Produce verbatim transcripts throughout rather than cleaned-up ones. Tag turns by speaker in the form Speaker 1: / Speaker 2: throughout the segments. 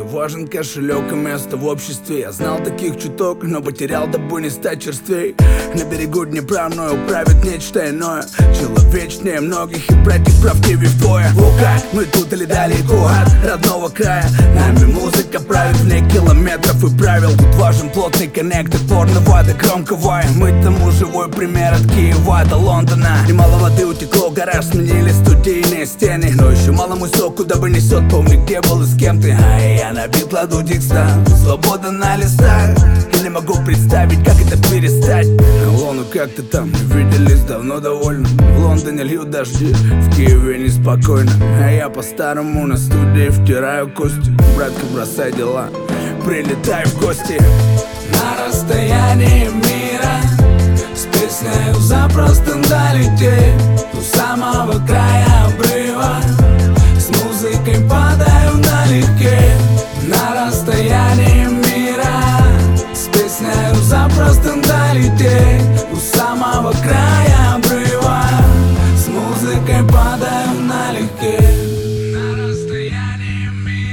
Speaker 1: важен кошелек и место в обществе. Я знал таких чуток, но потерял, дабы не стать черствей. На берегу Днепра мною правит нечто иное, человечнее многих и братьев правдивее вдвое. Лука, мы тут или далеко от родного края. Нами музыка правит вне километров и правил. Тут важен плотный коннект от порного до громкого. Мы тому живой пример от Киева до Лондона. Немало воды утекло, гараж сменили студийные стены. Но еще мало мой сок, куда бы несет, помни, где был и с кем ты. А я набил кладу текста, свобода на листах. И не могу представить, как это перестать. Алло, ну как ты там? Виделись давно довольно. В Лондоне льют дожди, в Киеве неспокойно. А я по-старому на студии втираю кости. Братка, бросай дела, прилетай в гости.
Speaker 2: На расстоянии мира с песней запросто долететь до самого края обрыва. С музыкой падаю налегке. На расстоянии мира с песней запросто долететь до самого края обрыва. С музыкой падаю налегке. На расстоянии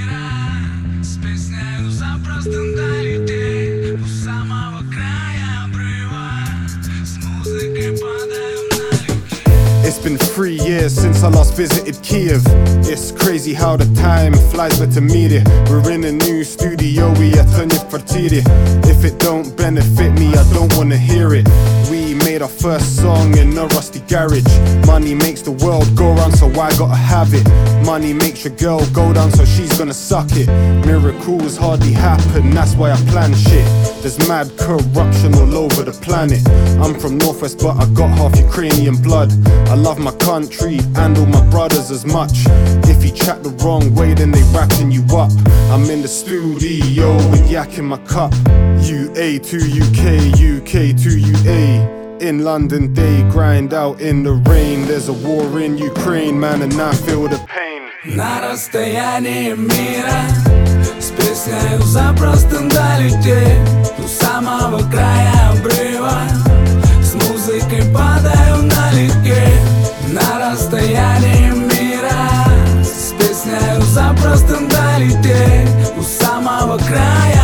Speaker 2: мира с песней запросто долететь до самого края обрыва. С музыкой падаю налегке.
Speaker 3: It's been three years since I last visited Kiev. It's crazy how the time flies, but to meet it. We're in a new studio, we are turning for T D. If it don't benefit me, I don't wanna hear it. We made our first song in a rusty garage. Money makes the world go round, so I gotta have it. Money makes your girl go down, so she's gonna suck it. Miracles hardly happen, that's why I plan shit. There's mad corruption all over the planet. I'm from Northwest, but I got half Ukrainian blood. I love my country and all my brothers as much. If you chat the wrong way, then they wrapping you up. I'm in the studio with yak in my cup. U A to U K, U K to U A. In London they grind out in the rain. There's a war in Ukraine, man, and I feel the pain.
Speaker 2: На расстоянии мира с песней запросто долететь до самого края обрыва. С музыкой падаю налегке. На расстоянии мира с песней запросто долететь до самого края